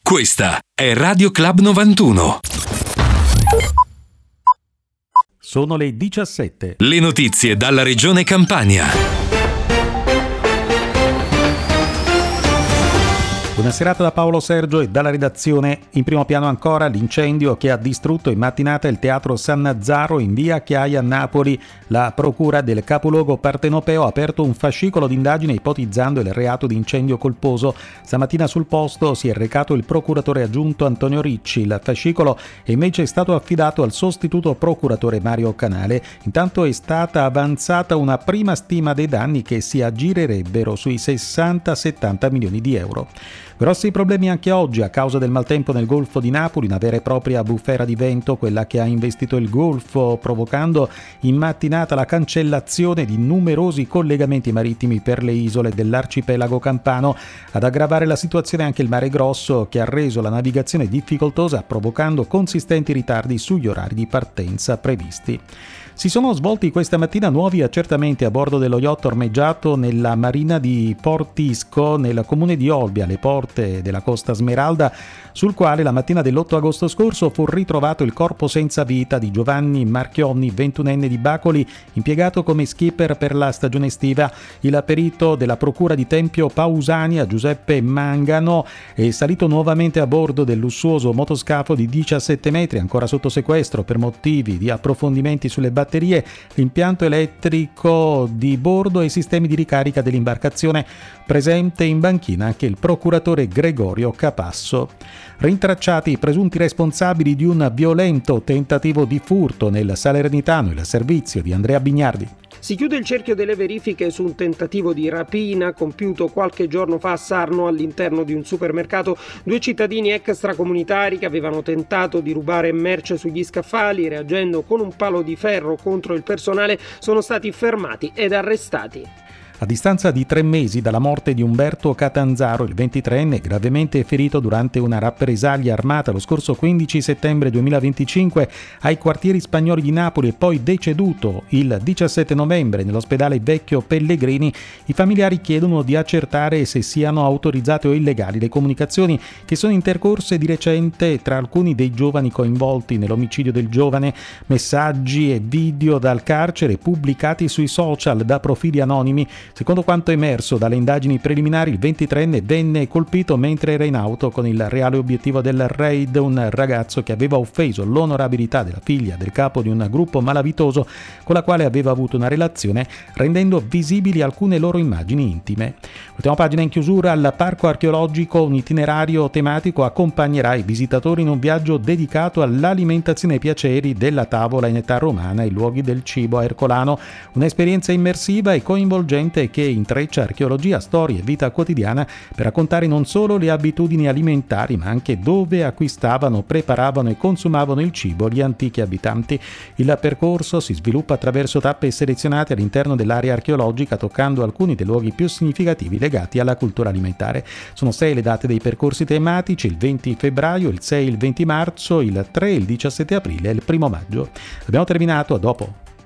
Questa è Radio Club 91. Sono le 17. Le notizie dalla regione Campania. Buona serata da Paolo Sergio e dalla redazione. In primo piano ancora l'incendio che ha distrutto in mattinata il teatro San Nazzaro in via Chiaia a Napoli. La procura del capoluogo partenopeo ha aperto un fascicolo d'indagine ipotizzando il reato di incendio colposo. Stamattina sul posto si è recato il procuratore aggiunto Antonio Ricci. Il fascicolo è invece stato affidato al sostituto procuratore Mario Canale. Intanto è stata avanzata una prima stima dei danni che si aggirerebbero sui 60-70 milioni di euro. Grossi problemi anche oggi a causa del maltempo nel Golfo di Napoli, una vera e propria bufera di vento, quella che ha investito il Golfo, provocando in mattinata la cancellazione di numerosi collegamenti marittimi per le isole dell'arcipelago campano. Ad aggravare la situazione anche il mare grosso, che ha reso la navigazione difficoltosa, provocando consistenti ritardi sugli orari di partenza previsti. Si sono svolti questa mattina nuovi accertamenti a bordo dello yacht ormeggiato nella marina di Portisco, nel comune di Olbia, alle porte della Costa Smeralda, sul quale la mattina dell'8 agosto scorso fu ritrovato il corpo senza vita di Giovanni Marchionni, 21enne di Bacoli, impiegato come skipper per la stagione estiva. Il perito della procura di Tempio Pausania, Giuseppe Mangano, è salito nuovamente a bordo del lussuoso motoscafo di 17 metri, ancora sotto sequestro per motivi di approfondimenti sulle batterie, l'impianto elettrico di bordo e i sistemi di ricarica dell'imbarcazione. Presente in banchina anche il procuratore Gregorio Capasso. Rintracciati i presunti responsabili di un violento tentativo di furto nel Salernitano, il servizio di Andrea Bignardi. Si chiude il cerchio delle verifiche su un tentativo di rapina compiuto qualche giorno fa a Sarno all'interno di un supermercato. 2 cittadini extracomunitari che avevano tentato di rubare merce sugli scaffali, reagendo con un palo di ferro contro il personale, sono stati fermati ed arrestati. A distanza di 3 mesi dalla morte di Umberto Catanzaro, il 23enne, gravemente ferito durante una rappresaglia armata lo scorso 15 settembre 2025 ai quartieri spagnoli di Napoli e poi deceduto il 17 novembre nell'ospedale Vecchio Pellegrini, i familiari chiedono di accertare se siano autorizzate o illegali le comunicazioni che sono intercorse di recente tra alcuni dei giovani coinvolti nell'omicidio del giovane, messaggi e video dal carcere pubblicati sui social da profili anonimi. Secondo quanto emerso dalle indagini preliminari, il 23enne venne colpito mentre era in auto con il reale obiettivo del raid, un ragazzo che aveva offeso l'onorabilità della figlia del capo di un gruppo malavitoso con la quale aveva avuto una relazione, rendendo visibili alcune loro immagini intime. Ultima pagina in chiusura: al Parco Archeologico un itinerario tematico accompagnerà i visitatori in un viaggio dedicato all'alimentazione e ai piaceri della tavola in età romana e luoghi del cibo a Ercolano, un'esperienza immersiva e coinvolgente che intreccia archeologia, storia e vita quotidiana per raccontare non solo le abitudini alimentari, ma anche dove acquistavano, preparavano e consumavano il cibo gli antichi abitanti. Il percorso si sviluppa attraverso tappe selezionate all'interno dell'area archeologica, toccando alcuni dei luoghi più significativi legati alla cultura alimentare. Sono 6 le date dei percorsi tematici: il 20 febbraio, il 6 e il 20 marzo, il 3 e il 17 aprile e il 1 maggio. Abbiamo terminato, a dopo.